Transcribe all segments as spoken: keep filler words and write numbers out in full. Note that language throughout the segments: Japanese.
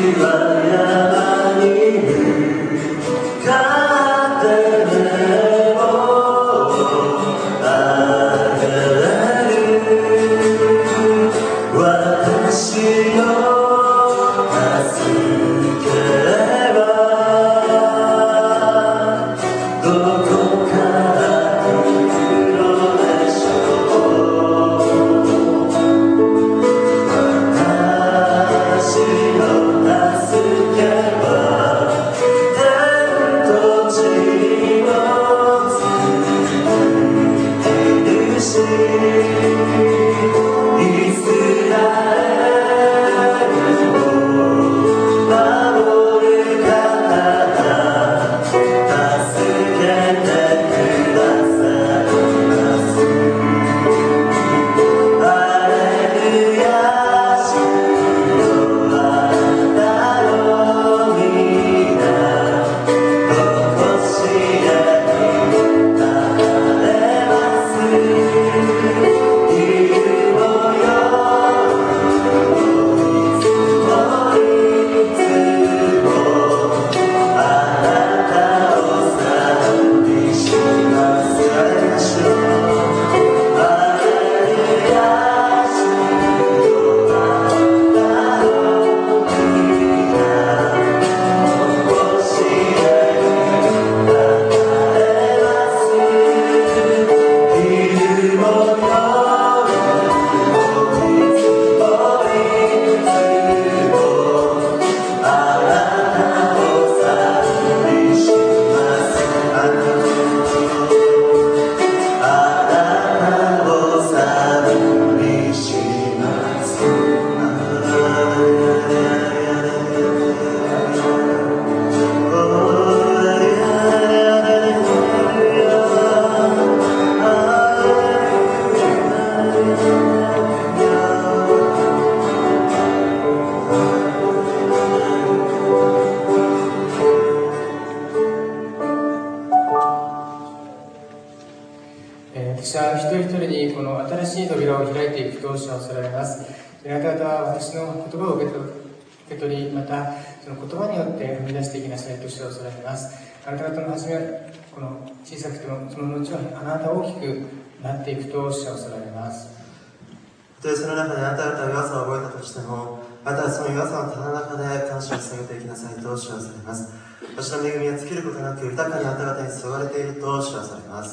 私は一人一人にこの新しい扉を開いていくと主はおっしゃられます。あなた方は私の言葉を受け取り、またその言葉によって踏み出していきなさいと主はおっしゃられます。あなた方の初めはこの小さくてもその後はあなた大きくなっていくと主はおっしゃられます。 たとえその中であなた方は弱さを覚えたとしても、あなたはその弱さの棚の中で感謝を捧げていきなさいと主はされます。私の恵みは尽きることなく豊かにあなた方に注がれていると主はされます。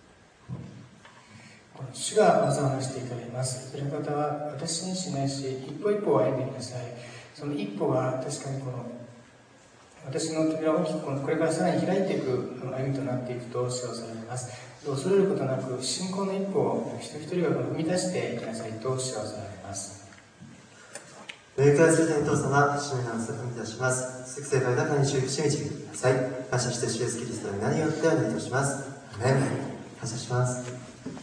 主が技をなしていただきます。それ方は私にしないし、一歩一歩歩んでください。その一歩が確かにこの私の扉を大きくこれからさらに開いていく歩みとなっていくと主はされます。恐れることなく信仰の一歩を一人一人が踏み出していきなさいと主はされます。 霊界する天道様、主の名を捧げいたします。聖会中に祝福し導いてください。感謝して主イエスキリストの皆によってお願いいたします。アメン。感謝します。